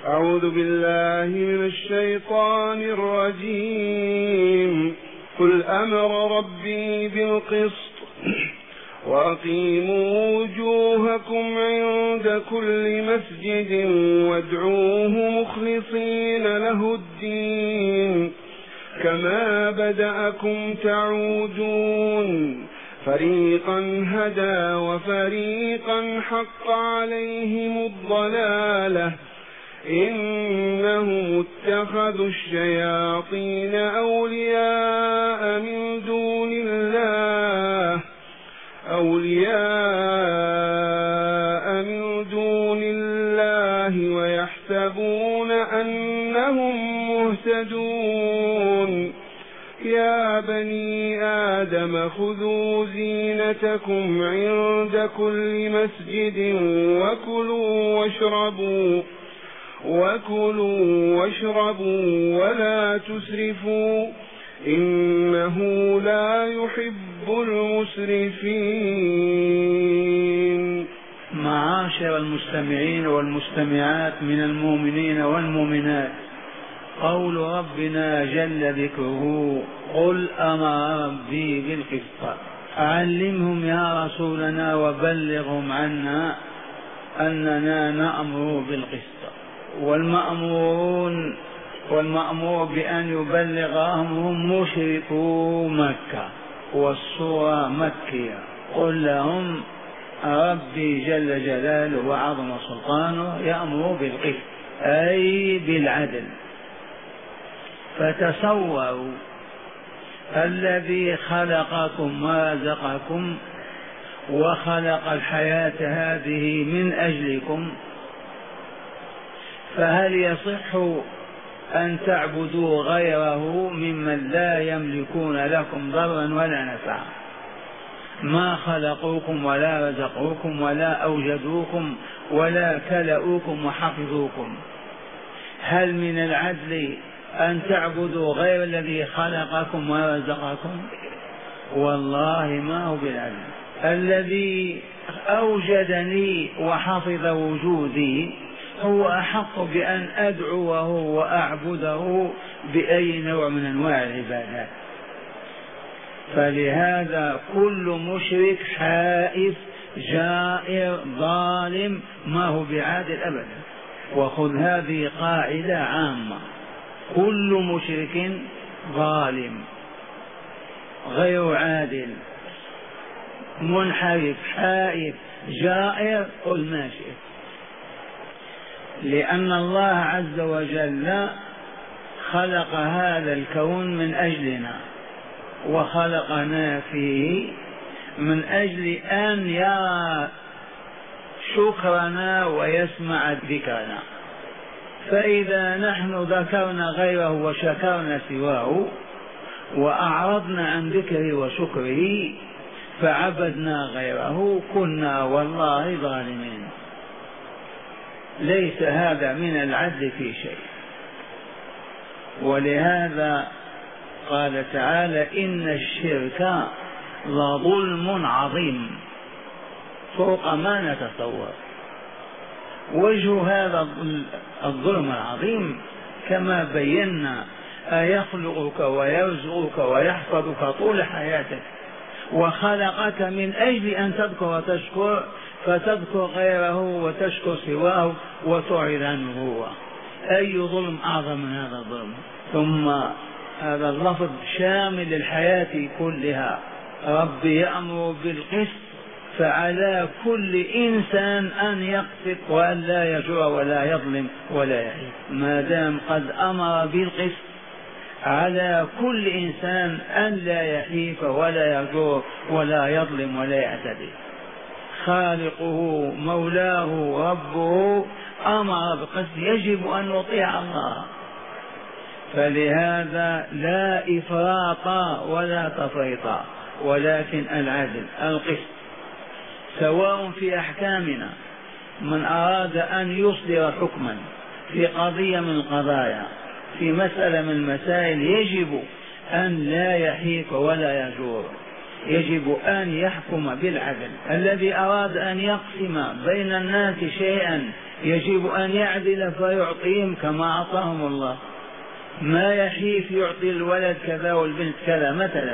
أعوذ بالله من الشيطان الرجيم. قل أمر ربي بالقسط وأقيموا وجوهكم عند كل مسجد وادعوه مخلصين له الدين كما بدأكم تعودون فريقا هدى وفريقا حق عليهم الضلالة إنهم اتخذوا الشياطين أولياء من دون الله ويحسبون أنهم مهتدون. يا بني آدم خذوا زينتكم عند كل مسجد وكلوا واشربوا ولا تسرفوا إنه لا يحب المسرفين. معاشر المستمعين والمستمعات من المؤمنين والمؤمنات، قول ربنا جل ذكره: قل أمر ربي بالقسط. علمهم يا رسولنا وبلغهم عنا أننا نأمر بالقسط، والمأمور بأن يبلغهم هم مشركو مكة، والسورة مكية. قل لهم ربي جل جلاله وعظم سلطانه يأمر بالقسط أي بالعدل. فتصوروا الذي خلقكم ورزقكم وخلق الحياة هذه من أجلكم، فهل يصح أن تعبدوا غيره ممن لا يملكون لكم ضرا ولا نفعا؟ ما خلقوكم ولا رزقوكم ولا أوجدوكم ولا كلؤوكم وحفظوكم. هل من العدل أن تعبدوا غير الذي خلقكم ورزقكم؟ والله ما هو بالعدل. الذي أوجدني وحفظ وجودي هو أحق بأن أدعوه وأعبده بأي نوع من أنواع العبادات. فلهذا كل مشرك حائف جائر ظالم ما هو بعادل أبدا. وخذ هذه قاعدة عامة: كل مشرك ظالم غير عادل منحرف حائف جائر، قل ما شئت. لأن الله عز وجل خلق هذا الكون من أجلنا وخلقنا فيه من أجل أن يرى شكرنا ويسمع ذكرنا. فإذا نحن ذكرنا غيره وشكرنا سواه وأعرضنا عن ذكره وشكره فعبدنا غيره كنا والله ظالمين. ليس هذا من العدل في شيء. ولهذا قال تعالى: إن الشرك لظلم عظيم فوق ما نتصور. وجه هذا الظلم العظيم كما بينا: أيخلقك ويرزقك ويحفظك طول حياتك وخلقك من أجل أن تذكر وتشكر، فتذكر غيره وتشكر سواه وتعرض عنه هو. أي ظلم أعظم من هذا الظلم؟ ثم هذا اللفظ شامل للحياة كلها. ربي يأمر بالقسط، فعلى كل إنسان أن يقسط وأن لا يجور ولا يظلم ولا يحيف. ما دام قد أمر بالقسط على كل إنسان أن لا يحيف ولا يجور ولا يظلم ولا يعتدي. خالقه مولاه ربه أمر بالقسط، يجب أن نطيع الله. فلهذا لا إفراط ولا تفريط، ولكن العدل القسط. سواء في أحكامنا، من أراد أن يصدر حكما في قضية من القضايا في مسألة من المسائل يجب أن لا يحيف ولا يجور، يجب أن يحكم بالعدل. الذي أراد أن يقسم بين الناس شيئا يجب أن يعدل فيعطيهم كما أعطاهم الله. ما يحيف يعطي الولد كذا والبنت كذا مثلا.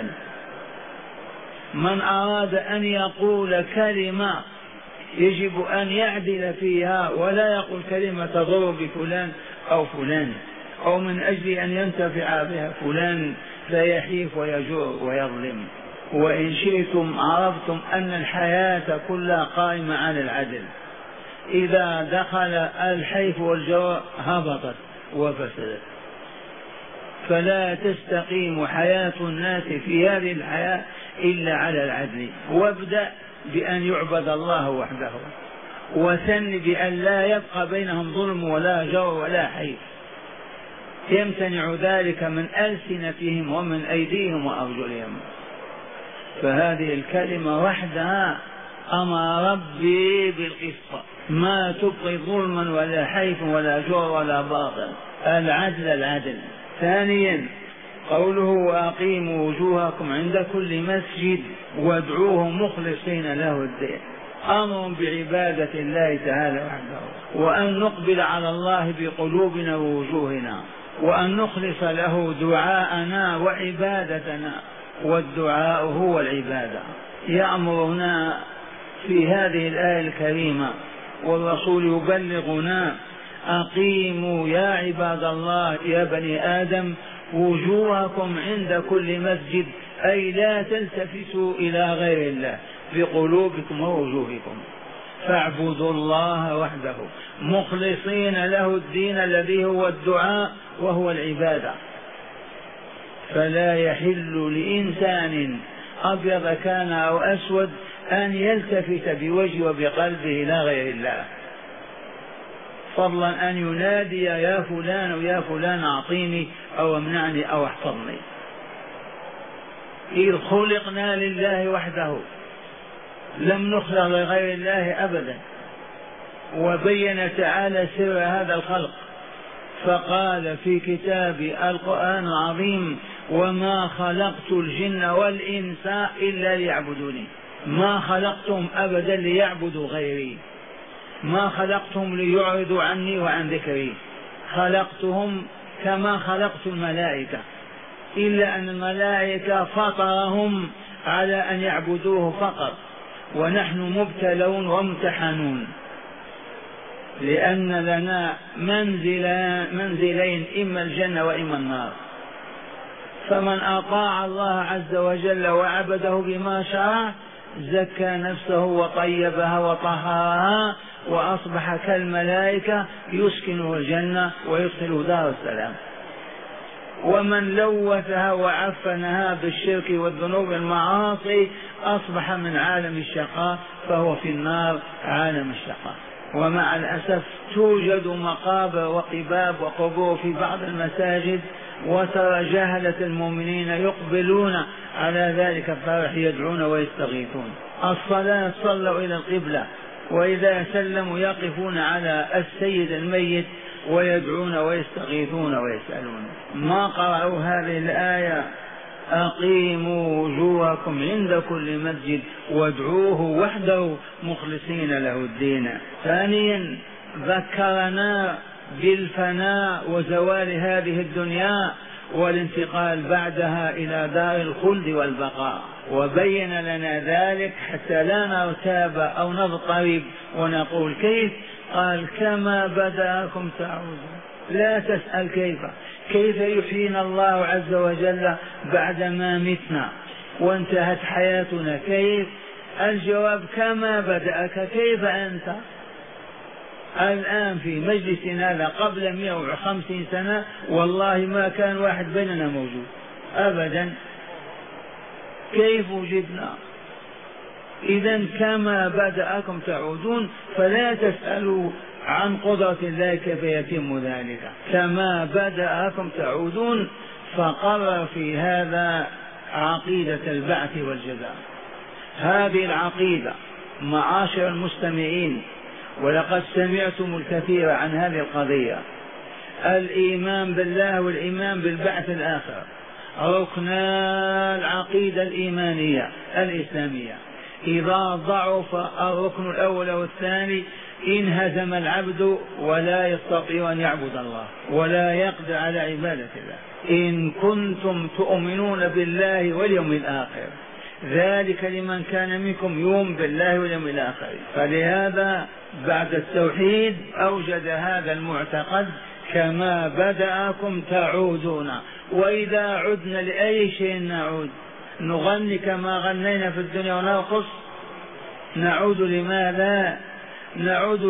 من أراد أن يقول كلمة يجب أن يعدل فيها، ولا يقول كلمة تضر بفلان أو فلان، أو من أجل أن ينتفع بها فلان فيحيف ويجور ويظلم. وإن شئتم عرفتم أن الحياة كلها قائمة على العدل. إذا دخل الحيف والجور هبطت وفسدت. فلا تستقيم حياة الناس في هذه الحياة إلا على العدل. وابدأ بأن يعبد الله وحده، وثن بأن لا يبقى بينهم ظلم ولا جور ولا حيف. يمتنع ذلك من ألسنتهم ومن أيديهم وأرجلهم. فهذه الكلمة وحدها أمر ربي بالقسط، ما تبقي ظلما ولا حيف ولا جور ولا باطل. العدل العدل. ثانيا قوله وأقيموا وجوهكم عند كل مسجد وادعوه مخلصين له الدين. أمر بعبادة الله تعالى وحده، وأن نقبل على الله بقلوبنا ووجوهنا، وأن نخلص له دعاءنا وعبادتنا، والدعاء هو العبادة. يأمرنا في هذه الآية الكريمة والرسول يبلغنا: أقيموا يا عباد الله يا بني آدم وجوهكم عند كل مسجد، أي لا تلتفتوا إلى غير الله بقلوبكم ووجوهكم، فاعبدوا الله وحده مخلصين له الدين الذي هو الدعاء وهو العبادة. فلا يحل لإنسان أبيض كان أو أسود أن يلتفت بوجهه وبقلبه إلى غير الله، فضلا أن ينادي يا فلان ويا فلان أعطيني أو امنعني أو احفظني. إذ خلقنا لله وحده، لم نخلق لغير الله أبدا. وبين تعالى سر هذا الخلق فقال في كتاب القرآن العظيم: وما خلقت الجن والإنس إلا ليعبدوني. ما خلقتهم أبدا ليعبدوا غيري، ما خلقتهم ليعرضوا عني وعن ذكري، خلقتهم كما خلقت الملائكة، إلا أن الملائكة فطرهم على أن يعبدوه فقط، ونحن مبتلون وامتحنون، لأن لنا منزلين، إما الجنة وإما النار. فمن أطاع الله عز وجل وعبده بما شرع زكى نفسه وطيبها وطهرها وأصبح كالملائكة يسكنه الجنة ويدخله دار السلام. ومن لوثها وعفنها بالشرك والذنوب والمعاصي أصبح من عالم الشقاء، فهو في النار عالم الشقاء. ومع الأسف توجد مقابر وقباب وقبور في بعض المساجد، وترى جهلة المؤمنين يقبلون على ذلك الفرح يدعون ويستغيثون. الصلاة صلوا إلى القبلة، وإذا سلموا يقفون على السيد الميت ويدعون ويستغيثون ويسألون. ما قرأوا هذه الآية: أقيموا وجوهكم عند كل مسجد وادعوه وحده مخلصين له الدين. ثانيا ذكرنا بالفناء وزوال هذه الدنيا والانتقال بعدها إلى دار الخلد والبقاء، وبين لنا ذلك حتى لا نرتاب أو نضطرب ونقول كيف. قال: كما بدأكم تعودون. لا تسأل كيف يحيينا الله عز وجل بعدما متنا وانتهت حياتنا، كيف؟ الجواب: كما بدأك كيف أنت الآن في مجلسنا هذا قبل 150 سنة والله ما كان واحد بيننا موجود أبدا. كيف وجدنا؟ إذن كما بدأكم تعودون، فلا تسألوا عن قدرة الله كيف يتم ذلك. كما بدأكم تعودون، فقرر في هذا عقيدة البعث والجزاء. هذه العقيدة معاشر المستمعين، ولقد سمعتم الكثير عن هذه القضية، الإيمان بالله والإيمان بالبعث الآخر ركنا العقيدة الإيمانية الإسلامية. إذا ضعف الركن الأول والثاني انهزم العبد ولا يستطيع أن يعبد الله ولا يقدر على عبادة الله. إن كنتم تؤمنون بالله واليوم الآخر، ذلك لمن كان منكم يؤمن بالله واليوم الآخر. فلهذا بعد التوحيد أوجد هذا المعتقد: كما بدأكم تعودون. وإذا عدنا لأي شيء نعود؟ نغني كما غنينا في الدنيا ونرقص؟ نعود لماذا؟ نعود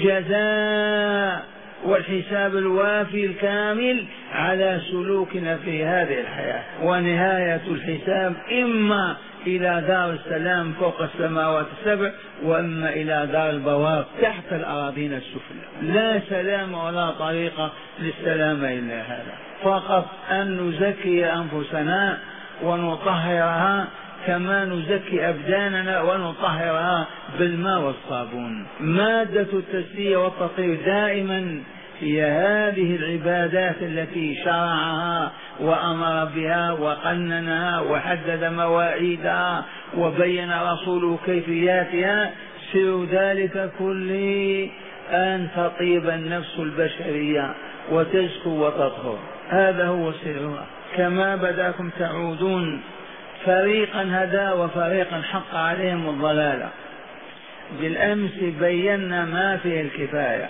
للجزاء والحساب الوافي الكامل على سلوكنا في هذه الحياة. ونهاية الحساب إما إلى دار السلام فوق السماوات السبع، وإما إلى دار البوار تحت الأراضين السفلى. لا سلام ولا طريقة للسلام إلا هذا، فقط أن نزكي أنفسنا ونطهرها كما نزكي أبداننا ونطهرها بالماء والصابون. مادة التزكية والتطهير دائما هي هذه العبادات التي شرعها وأمر بها وقننها وحدد مواعيدها وبين رسوله كيفياتها. سر ذلك كله أن تطيب النفس البشرية وتزكو وتطهر، هذا هو سرها. كما بدأكم تعودون، فريقا هدى وفريقا حق عليهم الضلالة. بالأمس بينا ما فيه الكفاية.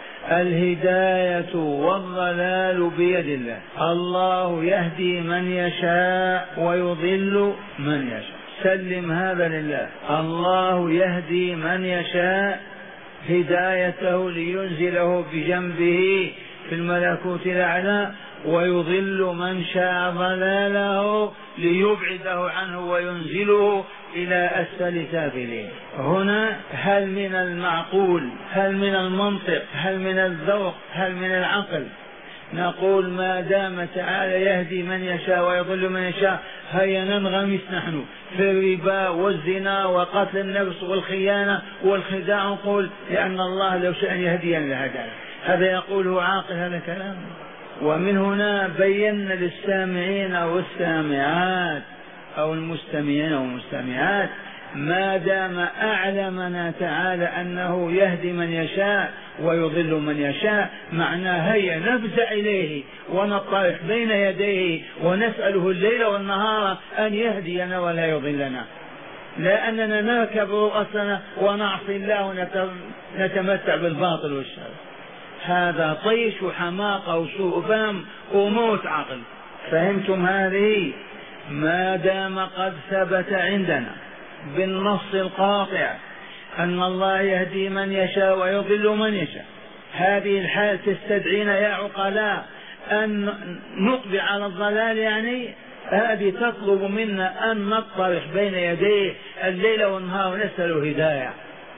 الهداية والضلال بيد الله، الله يهدي من يشاء ويضل من يشاء. سلم هذا لله. الله يهدي من يشاء هدايته لينزله بجنبه في الملكوت الأعلى، ويضل من شاء ضلاله ليبعده عنه وينزله إلى أسفل سافلين. هنا هل من المعقول، هل من المنطق، هل من الذوق، هل من العقل نقول ما دام تعالى يهدي من يشاء ويضل من يشاء هيا ننغمس نحن في الربا والزنا وقتل النفس والخيانة والخداع، نقول لأن الله لو شاء يهدينا لهدانا؟ هذا يقوله عاقل؟ هذا كلام. ومن هنا بينا للسامعين والسامعات أو المستمعين والمستمعات ما دام أعلمنا تعالى أنه يهدي من يشاء ويضل من يشاء، معناه هيا نفزع إليه ونطرح بين يديه ونسأله الليل والنهار أن يهدينا ولا يضلنا، لا أننا نركب رؤسنا ونعصي الله ونتمتع بالباطل والشر. هذا طيش وحماقة وسوء فهم وموت عقل. فهمتم هذه؟ ما دام قد ثبت عندنا بالنص القاطع أن الله يهدي من يشاء ويضل من يشاء، هذه الحال تستدعينا يا عقلاء أن نقبل على الضلال؟ يعني هذه تطلب منا أن نطرح بين يديه الليل والنهار ونسأله هداية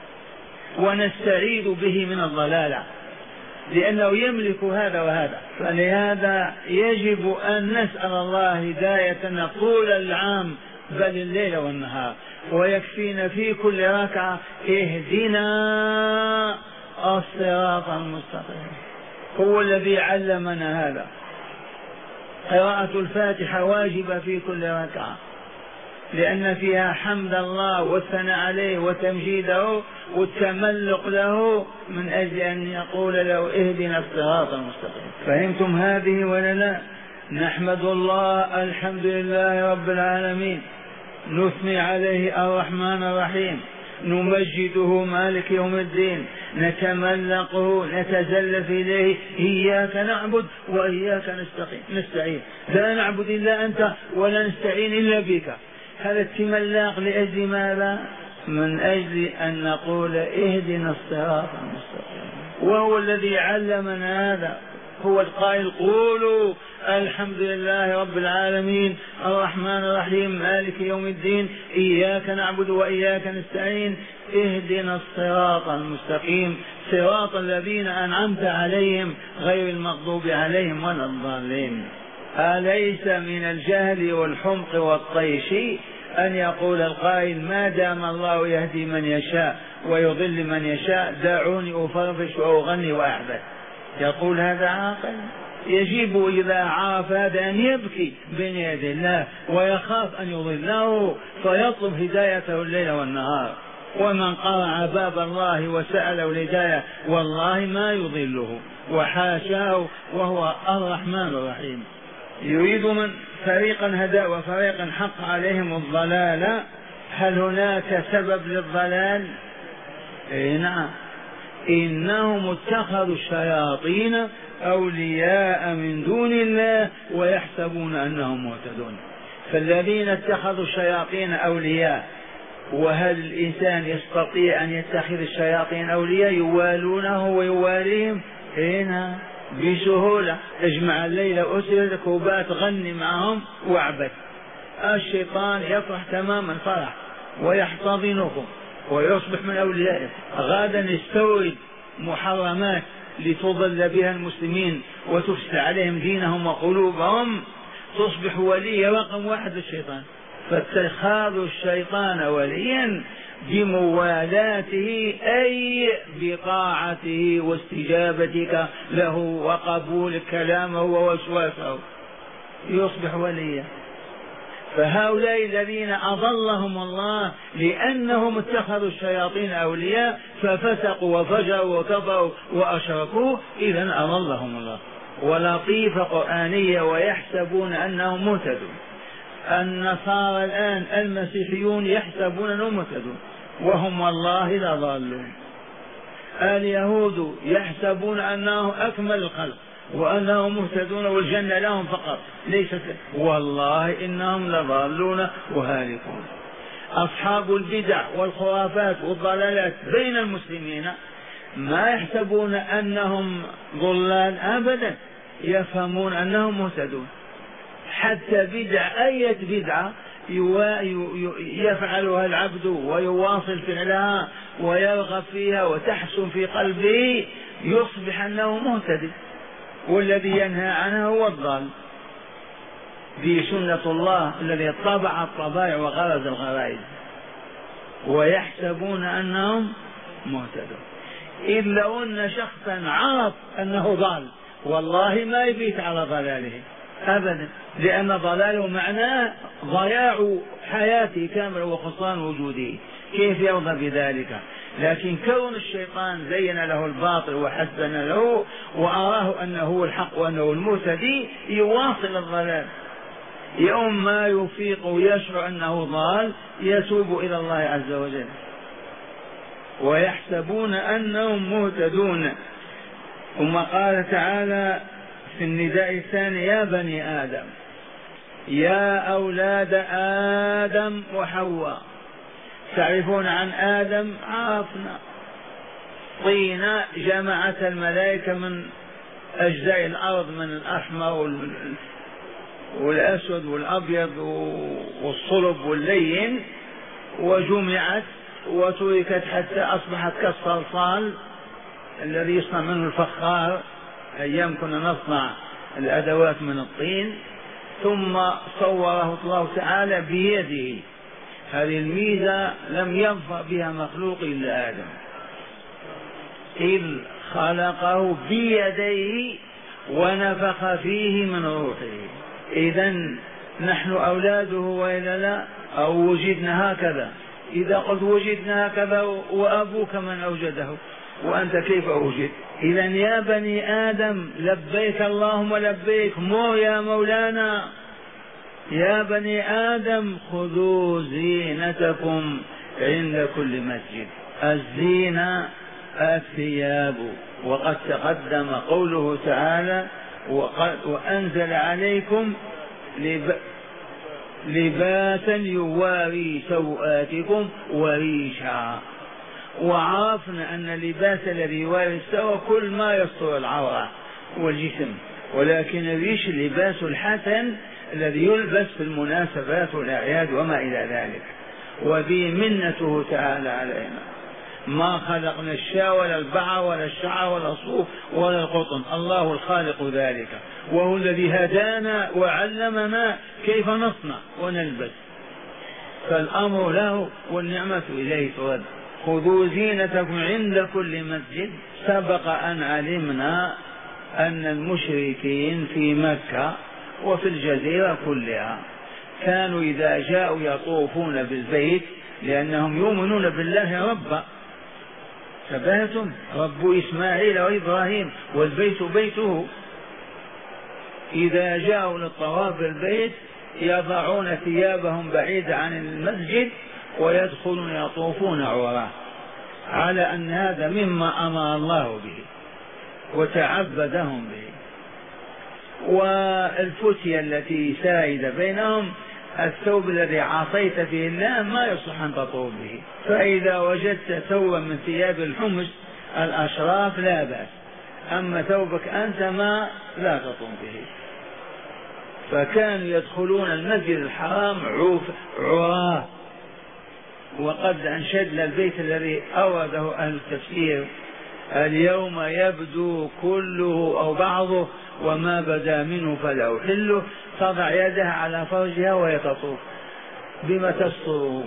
ونستعيذ به من الضلال، لأنه يملك هذا وهذا. فلهذا يجب أن نسأل الله هدايتنا طول العام بل الليل والنهار، ويكفينا في كل ركعة اهدنا الصراط المستقيم. هو الذي علمنا هذا. قراءة الفاتحة واجبة في كل ركعة لأن فيها حمد الله والثناء عليه وتمجيده والتملق له من أجل أن يقول له اهدنا الصراط المستقيم. فهمتم هذه ولا لا؟ نحمد الله الحمد لله رب العالمين، نثني عليه الرحمن الرحيم، نمجده مالك يوم الدين، نتملقه نتزلف إليه، إياك نعبد وإياك نستعين، لا نعبد إلا أنت ولا نستعين إلا بك. هذا التملاق لأجل ماذا؟ من أجل أن نقول اهدنا الصراط المستقيم. وهو الذي علمنا هذا، هو القائل قولوا الحمد لله رب العالمين الرحمن الرحيم مالك يوم الدين إياك نعبد وإياك نستعين اهدنا الصراط المستقيم صراط الذين أنعمت عليهم غير المغضوب عليهم ولا الضالين. أليس من الجهل والحمق والطيش أن يقول القائل ما دام الله يهدي من يشاء ويضل من يشاء دعوني أفرفش وأغني وأعبد؟ يقول هذا عاقل؟ يجب إذا عرف هذا أن يبكي بين يدي الله ويخاف أن يضله فيطلب هدايته الليل والنهار. ومن قرع باب الله وسأله الهداية والله ما يضله وحاشاه، وهو الرحمن الرحيم. يريد من فريقا هدى وفريقا حق عليهم الضلال. هل هناك سبب للضلال؟ نعم، إنهم اتخذوا الشياطين أولياء من دون الله ويحسبون أنهم مهتدون. فالذين اتخذوا الشياطين أولياء، وهل الإنسان يستطيع أن يتخذ الشياطين أولياء يوالونه ويواليهم؟ هنا بسهولة، اجمع الليل أسرتك وبات غني معهم واعبد. الشيطان يفرح تمام الفرح ويحتضنكم ويصبح من أوليائه. غدا يستورد محرمات لتضل بها المسلمين وتفسد عليهم دينهم وقلوبهم، تصبح ولي رقم واحد للشيطان. فاتخاذ الشيطان وليا بموالاته أي بطاعته واستجابتك له وقبول كلامه ووسواسه يصبح وليا. فهؤلاء الذين أضلهم الله لأنهم اتخذوا الشياطين أولياء ففسقوا وفجروا وكفروا وأشركوا، إذن أضلهم الله. ولطيفة قرآنية ويحسبون أنهم مهتدون. النصارى الآن المسيحيون يحسبون أنهم مهتدون وهم والله لضالون. اليهود يحسبون أنهم أكمل الخلق وأنهم مهتدون والجنة لهم فقط ليست، والله إنهم لضالون وهالكون. أصحاب البدع والخرافات والضلالات بين المسلمين ما يحسبون أنهم ضلال أبدا، يفهمون أنهم مهتدون. حتى بدع أي بدعة يفعلها العبد ويواصل فعلها ويرغب فيها وتحسن في قلبه يصبح أنه مهتدي، والذي ينهى عنها هو الضال. دي سنة الله الذي طبع الطبائع وغرز الغرائز، ويحسبون أنهم مهتدون. إذ لو أن شخصا عرف أنه ضال والله ما يبيت على ضلاله أبدا، لأن ضلاله معناه ضياع حياته كاملة وخسران وجوده، كيف يرضى بذلك؟ لكن كون الشيطان زين له الباطل وحسن له وأراه أنه هو الحق وأنه المهتدي يواصل الضلال. يوم ما يفيق ويشعر أنه ضال يتوب إلى الله عز وجل. ويحسبون أنهم مهتدون. ثم قال تعالى في النداء الثاني: يا بني آدم، يا أولاد آدم وحواء. تعرفون عن آدم؟ عرفنا طين جمعت الملائكة من أجزاء الأرض من الأحمر والأسود والأبيض والصلب واللين، وجمعت وتركت حتى أصبحت كالصلصال الذي يصنع منه الفخار. أيام كنا نصنع الأدوات من الطين، ثم صوره الله تعالى بيده. هذه الميزة لم يظفر بها مخلوق إلا آدم، إذ خلقه بيديه ونفخ فيه من روحه. إذن نحن أولاده وإلا لا؟ أو وجدنا هكذا؟ إذا قلت وجدنا هكذا وأبوك من أوجده وأنت كيف أوجد؟ إذن يا بني آدم لبيك اللهم لبيك، مو يا مولانا. يا بني آدم خذوا زينتكم عند كل مسجد. الزينة الثياب، وقد تقدم قوله تعالى: وأنزل عليكم لباسا يواري سوآتكم وريشا. وعرفنا أن اللباس الذي يواري السوء كل ما يستر العورة والجسم، ولكن الريش اللباس الحسن الذي يلبس في المناسبات والأعياد وما إلى ذلك. وذي منته تعالى علينا، ما خلقنا الشاة ولا البعر ولا الشعر ولا الصوف ولا القطن، الله الخالق ذلك، وهو الذي هدانا وعلمنا كيف نصنع ونلبس. فالأمر له والنعمة إليه ترد. خذوا زينتكم عند كل مسجد. سبق أن علمنا أن المشركين في مكة وفي الجزيرة كلها كانوا إذا جاءوا يطوفون بالبيت لأنهم يؤمنون بالله ربا. تبهتم رب إسماعيل وإبراهيم والبيت بيته. إذا جاءوا للطواف بالبيت يضعون ثيابهم بعيدة عن المسجد ويدخلون يطوفون عوراه، على أن هذا مما أمر الله به وتعبدهم به. والفتية التي سائدة بينهم: الثوب الذي عصيت فيه الله ما يصح أن تطوف به، فإذا وجدت ثوبا من ثياب الحمص الأشراف لا بأس، أما ثوبك أنت ما لا تطوف به. فكانوا يدخلون المسجد الحرام عراه. وقد أنشدنا البيت الذي أورده أهل التفسير: اليوم يبدو كله أو بعضه وما بدا منه فلا أحله، تضع يدها على فرجها وهي تطوف بما تستره.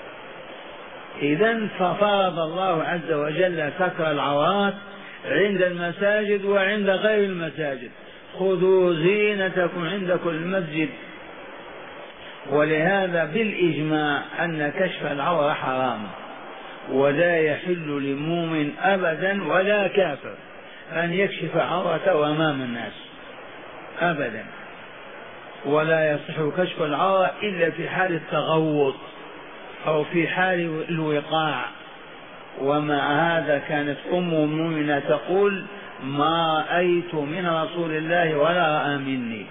إذن ففرض الله عز وجل ستر العورات عند المساجد وعند غير المساجد. خذوا زينتكم عند كل مسجد. ولهذا بالإجماع أن كشف العورة حرام، ولا يحل لمؤمن أبدا ولا كافر أن يكشف عورته أمام الناس أبدا. ولا يصح كشف العورة إلا في حال التغوط أو في حال الوقاع. ومع هذا كانت أم المؤمنة تقول: ما رأيت من رسول الله ولا رأى مني.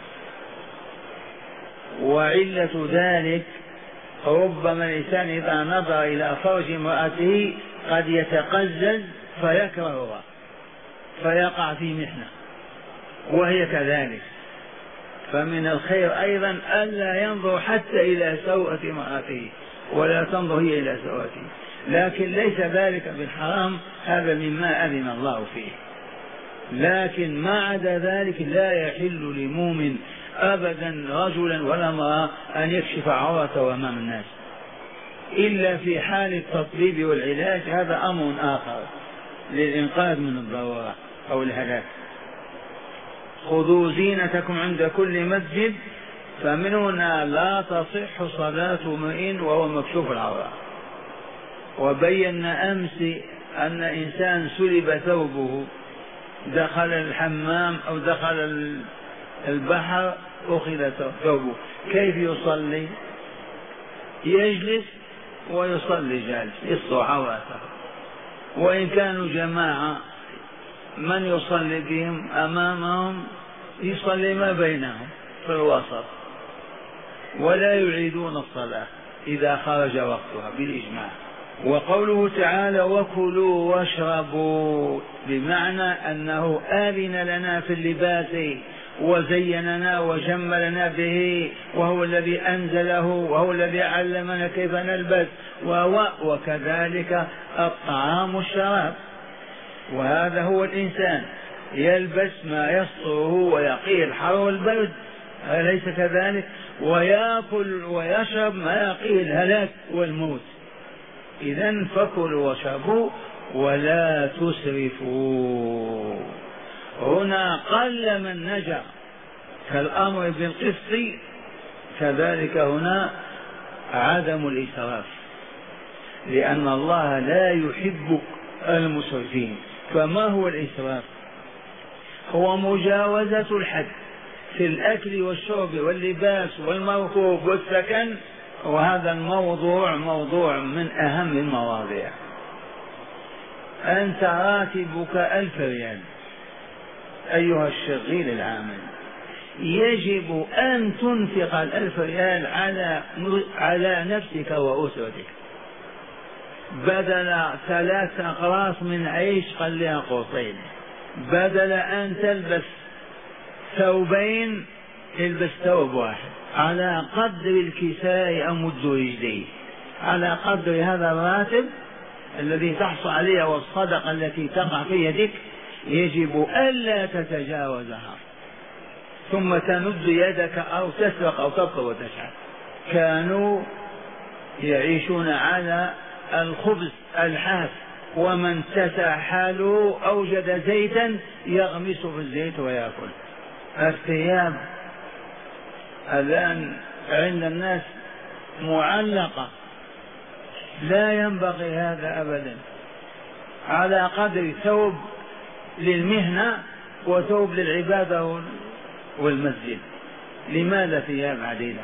وعلة ذلك ربما الإنسان إذا نظر إلى فرج امرأته قد يتقزز فيكرهها فيقع في محنة، وهي كذلك. فمن الخير أيضا ألا ينظر حتى إلى سوءة امرأته ولا تنظر هي إلى سوءته، لكن ليس ذلك بالحرام، هذا مما أذن الله فيه. لكن ما عدا ذلك لا يحل لمؤمن أبدا رجلا ولا امرأة أن يكشف عورته أمام الناس إلا في حال التطبيب والعلاج، هذا أمر آخر للإنقاذ من الضرورة أو الهلاك. خذوا زينتكم عند كل مسجد. فمن هنا لا تصح صلاة امرئ وهو مكشوف العورة. وبينا أمس أن إنسان سلب ثوبه، دخل الحمام أو دخل البحر أخذ ثوبه، كيف يصلي؟ يجلس ويصلي جالس يستر عورته. وإن كانوا جماعة من يصلي بهم أمامهم يصلي ما بينهم في الوسط، ولا يعيدون الصلاة إذا خرج وقتها بالإجماع. وقوله تعالى: وكلوا واشربوا، بمعنى أنه آذن لنا في اللباس وزيننا وجملنا به، وهو الذي أنزله وهو الذي علمنا كيف نلبس، وكذلك الطعام والشراب. وهذا هو الإنسان يلبس ما يستره ويقيه الحر والبرد، أليس كذلك؟ ويأكل ويشرب ما يقيه الهلاك والموت. إذن فكلوا واشربوا ولا تسرفوا. هنا قل من نجا كالأمر بالقسط، كذلك هنا عدم الإسراف، لأن الله لا يحب المسرفين. فما هو الإسراف؟ هو مجاوزة الحد في الأكل والشرب واللباس والمركوب والسكن، وهذا الموضوع موضوع من أهم المواضيع. أنت راتبك 1000 ريال أيها الشغيل العامل، يجب أن تنفق 1000 ريال على نفسك وأسرتك، بدل 3 أقراص من عيش خليها قوسين، بدل أن تلبس ثوبين البس ثوب واحد، على قدر الكساء أمد رجليه، على قدر هذا الراتب الذي تحصل عليه والصدقة التي تقع في يدك يجب ألا تتجاوزها، ثم تمد يدك أو تسرق أو تطلب وتشعر. كانوا يعيشون على الخبز الحاف، ومن تسع حاله أوجد زيتا يغمس في الزيت ويأكل. الثياب الآن عند الناس معلقة لا ينبغي هذا أبدا. على قدر ثوب للمهنة وثوب للعبادة والمسجد. لماذا ثياب عديدة؟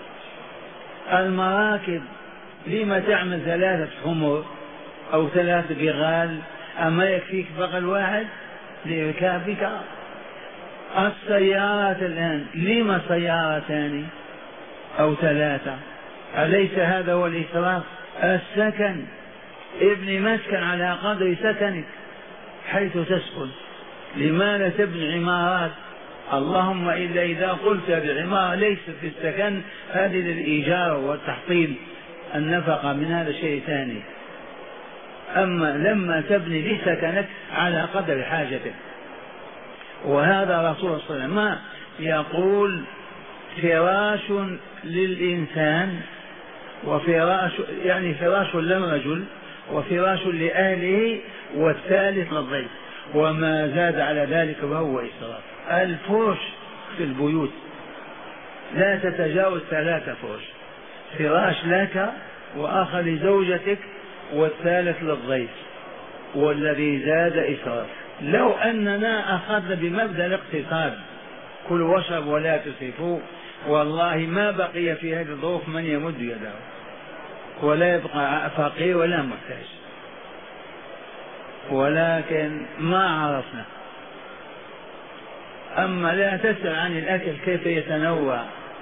المراكب لما تعمل 3 حمر أو 3 بغال؟ أما يكفيك بغل واحد لإركابك؟ السيارات الآن لما سيارتان أو 3؟ أليس هذا هو الإسراف؟ السكن، ابن مسكن على قدر سكنك حيث تسكن. لماذا تبني عمارات؟ اللهم إلا إذا قلت بالعمارة ليست في السكن، هذه للإيجار والتحصيل النفقة، من هذا شيء ثاني. أما لما تبني لسكنك على قدر حاجتك. وهذا رسول الله صلى الله عليه وسلم يقول فراش للإنسان وفراش، يعني فراش للرجل وفراش لأهله والثالث للضيف، وما زاد على ذلك فهو إسراف. الفرش في البيوت لا تتجاوز 3 فرش، فراش لك وآخر لزوجتك والثالث للضيف، والذي زاد إسراف. لو أننا أخذنا بمبدأ الاقتصاد كلوا واشربوا ولا تسرفوا، والله ما بقي في هذه الظروف من يمد يده، ولا يبقى فقير ولا محتاج. ولكن ما عرفنا. أما لا تسأل عن الأكل كيف يتنوع.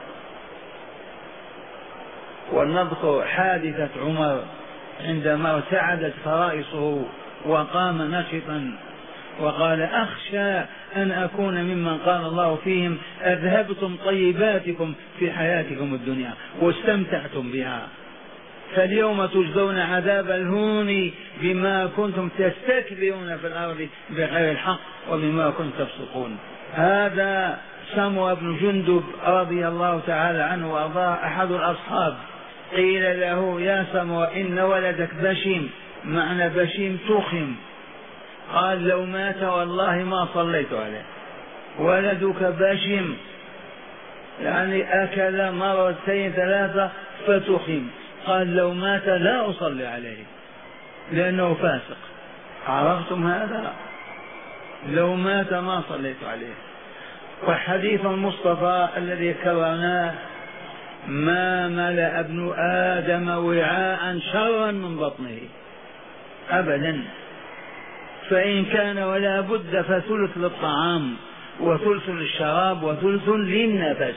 ونذكر حادثة عمر عندما ارتعدت فرائصه وقام نشطا وقال أخشى أن أكون ممن قال الله فيهم أذهبتم طيباتكم في حياتكم الدنيا واستمتعتم بها، فاليوم تجزون عذاب الهون بما كنتم تستكبرون في الأرض بغير الحق وبما كنتم تفسقون. هذا سمرة بن جندب رضي الله تعالى عنه وأرضاه، أحد الأصحاب. قيل له يا سمرة إن ولدك بشيم، معنى بشيم تخم. قال لو مات والله ما صليت عليه. ولدك بشيم يعني أكل 2 3 فتخم. قال لو مات لا أصلي عليه لأنه فاسق. عرفتم هذا؟ لو مات ما صليت عليه. وحديث المصطفى الذي كررناه ما ملأ ابن آدم وعاء شرا من بطنه أبدا، فإن كان ولا بد فثلث للطعام وثلث للشراب وثلث للنفس.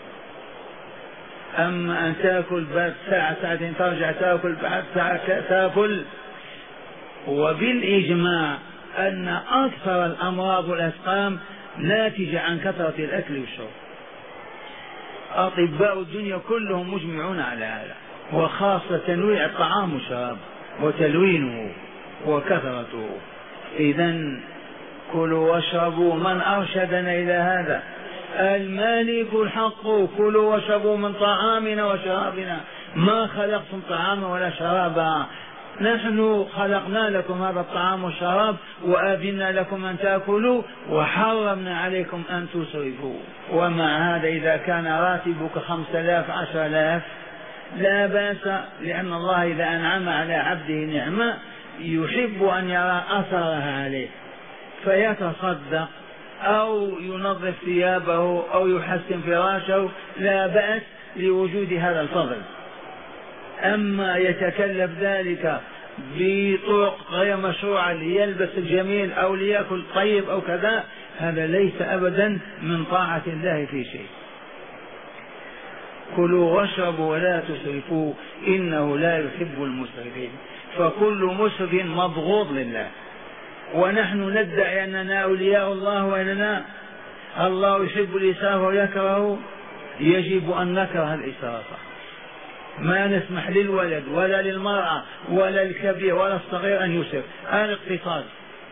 أما أن تأكل بعد ساعة ساعتين ترجع تأكل بعد ساعة تأكل. وبالإجماع أن أكثر الأمراض والأسقام ناتجة عن كثرة الأكل والشرب. أطباء الدنيا كلهم مجمعون على هذا، وخاصة تنويع الطعام والشراب وتلوينه وكثرته. إذن كلوا واشربوا، من أرشدنا إلى هذا؟ المالك الحق. كلوا واشربوا من طعامنا وشرابنا، ما خلقتم طعاما ولا شرابا، نحن خلقنا لكم هذا الطعام والشراب وأذنا لكم أن تأكلوا وحرمنا عليكم أن تسرفوا. ومع هذا إذا كان راتبك 5000 10,000 لا بأس، لأن الله إذا أنعم على عبده نعمة يحب أن يرى أثرها عليه فيتصدق أو ينظف ثيابه أو يحسن فراشه، لا بأس لوجود هذا الفضل. أما يتكلف ذلك بطرق غير مشروعة ليلبس الجميل أو ليأكل طيب أو كذا، هذا ليس أبدا من طاعة الله في شيء. كلوا واشربوا ولا تسرفوا إنه لا يحب المسرفين. فكل مسرف مبغوض لله، ونحن ندعي أننا أولياء الله وأننا الله يحب الإسراف ويكره. يجب أن نكره الإسراف، ما نسمح للولد ولا للمرأة ولا الكبير ولا الصغير أن يسرف. الاقتصاد،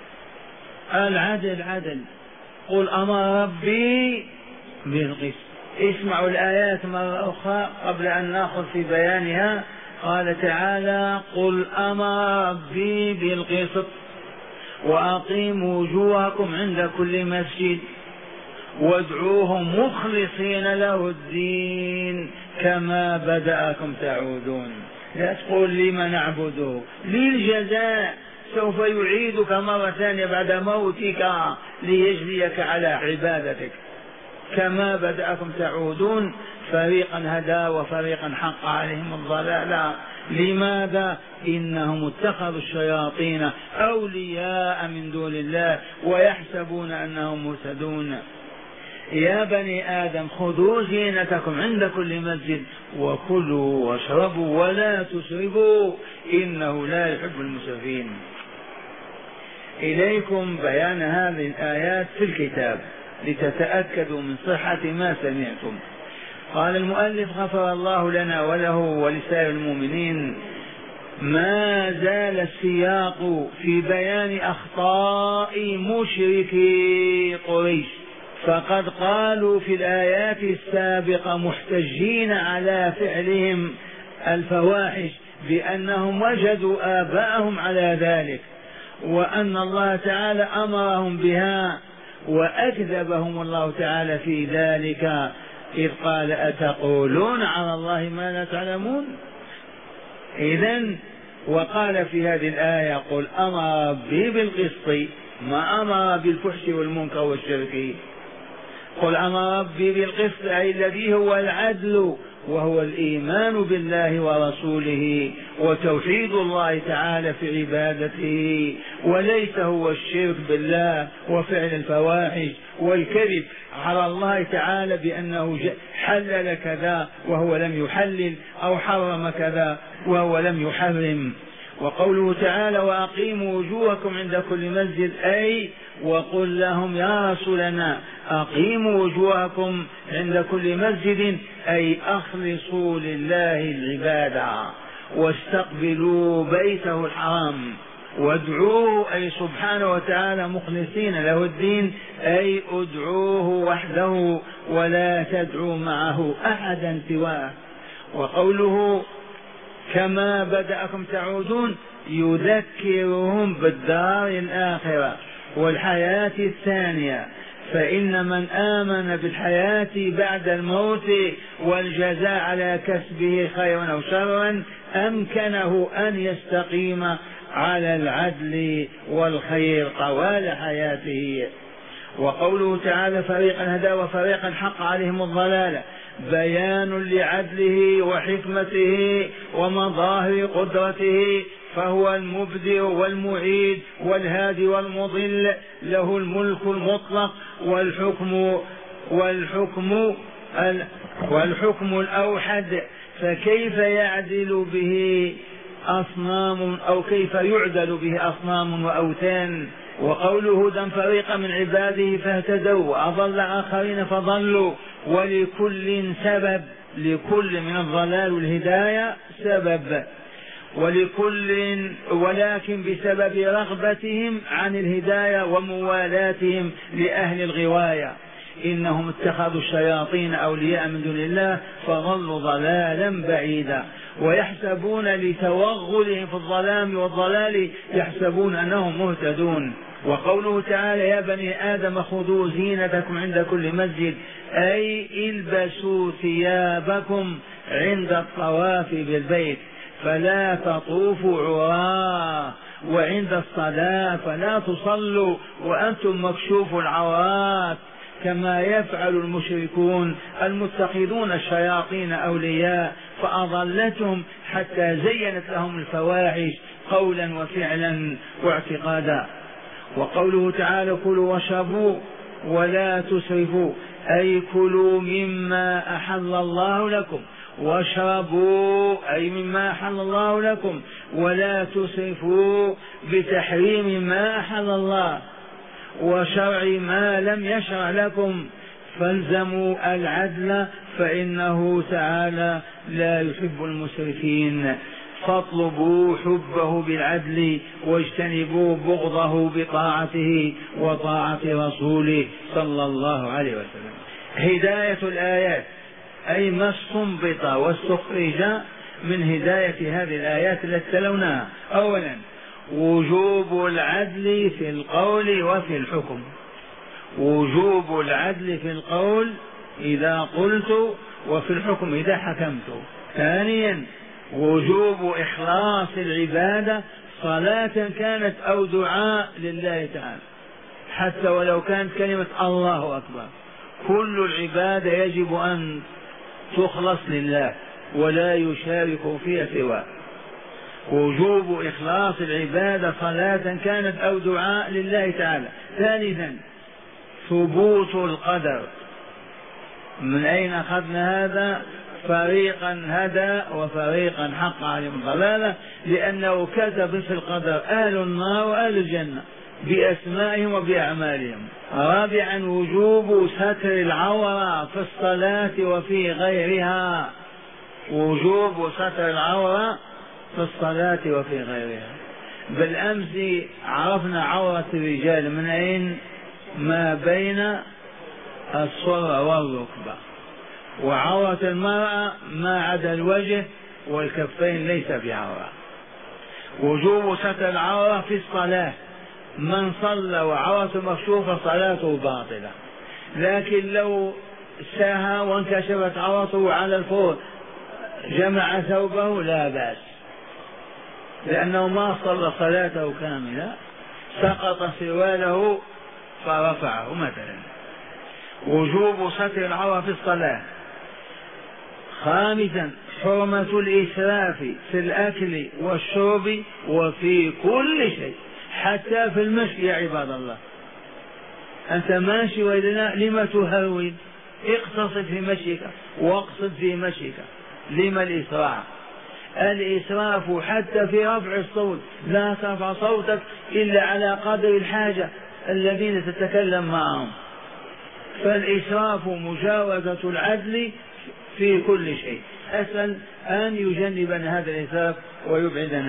العدل عدل. قل أمر ربي بالقسط. اسمعوا الآيات مرة أخرى قبل أن نأخذ في بيانها. قال تعالى قل أمر ربي بالقسط وأقيموا وجوهكم عند كل مسجد وادعوه مخلصين له الدين كما بدأكم تعودون. لا تقول لما نعبده، للجزاء، سوف يعيدك مرة ثانية بعد موتك ليجزيك على عبادتك. كما بدأكم تعودون، فريقا هدى وفريقا حق عليهم الضلالة. لماذا؟ إنهم اتخذوا الشياطين أولياء من دون الله ويحسبون أنهم مهتدون. يا بني آدم خذوا زينتكم عند كل مسجد وكلوا واشربوا ولا تسرفوا إنه لا يحب المسرفين. إليكم بيان هذه الآيات في الكتاب لتتأكدوا من صحة ما سمعتم. قال المؤلف غفر الله لنا وله ولسائر المؤمنين: ما زال السياق في بيان أخطاء مشركي قريش، فقد قالوا في الآيات السابقة محتجين على فعلهم الفواحش بأنهم وجدوا آباءهم على ذلك، وأن الله تعالى أمرهم بها، وأكذبهم الله تعالى في ذلك إذ قال: أتقولون على الله ما لا تعلمون. إذن وقال في هذه الآية: قل أمر ربي بالقسط، ما أمر بالفحش والمنكر والشرك. قل أمر ربي بالقسط أي الذي هو العدل، وهو الإيمان بالله ورسوله وتوحيد الله تعالى في عبادته، وليس هو الشرك بالله وفعل الفواحش والكذب على الله تعالى بأنه حلل كذا وهو لم يحلل، أو حرم كذا وهو لم يحرم. وقوله تعالى: وأقيموا وجوهكم عند كل مسجد، أي وقل لهم يا رسولنا أقيموا وجوهكم عند كل مسجد، أي أخلصوا لله العبادة واستقبلوا بيته الحرام وادعوه، أي سبحانه وتعالى مخلصين له الدين، أي ادعوه وحده ولا تدعوا معه أحدا سواه. وقوله كما بدأكم تعودون يذكرهم بالدار الآخرة والحياة الثانية، فإن من آمن بالحياة بعد الموت والجزاء على كسبه خيرا أو شرا أمكنه أن يستقيم على العدل والخير طوال حياته. وقوله تعالى: فريقا هدى وفريقا حق عليهم الضلالة، بيان لعدله وحكمته ومظاهر قدرته، فهو المبدئ والمعيد والهادي والمضل، له الملك المطلق والحكم الأوحد، فكيف يعدل به أصنام، أو كيف يعدل به أصنام وأوثان. وقوله: هدى فريقا من عباده فاهتدوا وأضل آخرين فضلوا، ولكل سبب، لكل من الضلال والهداية سبب، ولكن بسبب رغبتهم عن الهداية وموالاتهم لأهل الغواية، إنهم اتخذوا الشياطين أولياء من دون الله فضلوا ضلالا بعيدا، ويحسبون لتوغلهم في الظلام والضلال يحسبون أنهم مهتدون. وقوله تعالى: يا بني آدم خذوا زينتكم عند كل مسجد، أي البسوا ثيابكم عند الطواف بالبيت فلا تطوفوا عراه، وعند الصلاة فلا تصلوا وأنتم مكشوف العورات، كما يفعل المشركون المتخذون الشياطين أولياء فأضلتهم حتى زينت لهم الفواحش قولا وفعلا واعتقادا. وقوله تعالى: كلوا واشربوا ولا تسرفوا، أي كلوا مما أحل الله لكم، واشربوا أي مما أحل الله لكم، ولا تسرفوا بتحريم ما أحل الله وشرع ما لم يشرع لكم، فالزموا العدل فإنه تعالى لا يحب المسرفين، فاطلبوا حبه بالعدل واجتنبوا بغضه بطاعته وطاعة رسوله صلى الله عليه وسلم. هداية الآيات أي ما استنبط واستخرج من هداية هذه الآيات التي تلوناها: أولا وجوب العدل في القول وفي الحكم، وجوب العدل في القول إذا قلت وفي الحكم إذا حكمت. ثانيا وجوب إخلاص العبادة صلاة كانت أو دعاء لله تعالى، حتى ولو كانت كلمة الله أكبر، كل العبادة يجب أن تخلص لله ولا يشارك فيها سواه. وجوب إخلاص العبادة صلاة كانت أو دعاء لله تعالى. ثالثا ثبوت القدر. من أين أخذنا هذا؟ فريقا هدى وفريقا حق عليهم الضلالة، لأنه كتب في القدر أهل النار وأهل الجنة بأسمائهم وبأعمالهم. رابعا وجوب ستر العورة في الصلاة وفي غيرها. وجوب ستر العورة في الصلاة وفي غيرها. بالأمس عرفنا عورة الرجال من أين؟ ما بين الصرة والركبة. وعورة المرأة ما عدا الوجه والكفين ليس بعورة. وجوب ستر العورة في الصلاة، من صلى وعورته مكشوفة صلاته باطلة، لكن لو ساهى وانكشفت عورته على الفور جمع ثوبه لا بأس، لأنه ما صلى صلاته كاملة، سقط سرواله فرفعه مثلا. وجوب ستر العورة في الصلاة. خامسا حرمة الإسراف في الأكل والشرب وفي كل شيء، حتى في المشي يا عباد الله. أنت ماشي وإذا لم تهرول؟ اقتصد في مشيك واقصد في مشيك. لما الإسراف؟ الإسراف حتى في رفع الصوت، لا ترفع صوتك إلا على قدر الحاجة الذين تتكلم معهم. فالإسراف مجاوزة العدل في كل شيء. أسأل أن يجنبنا هذا الإسراف ويبعدنا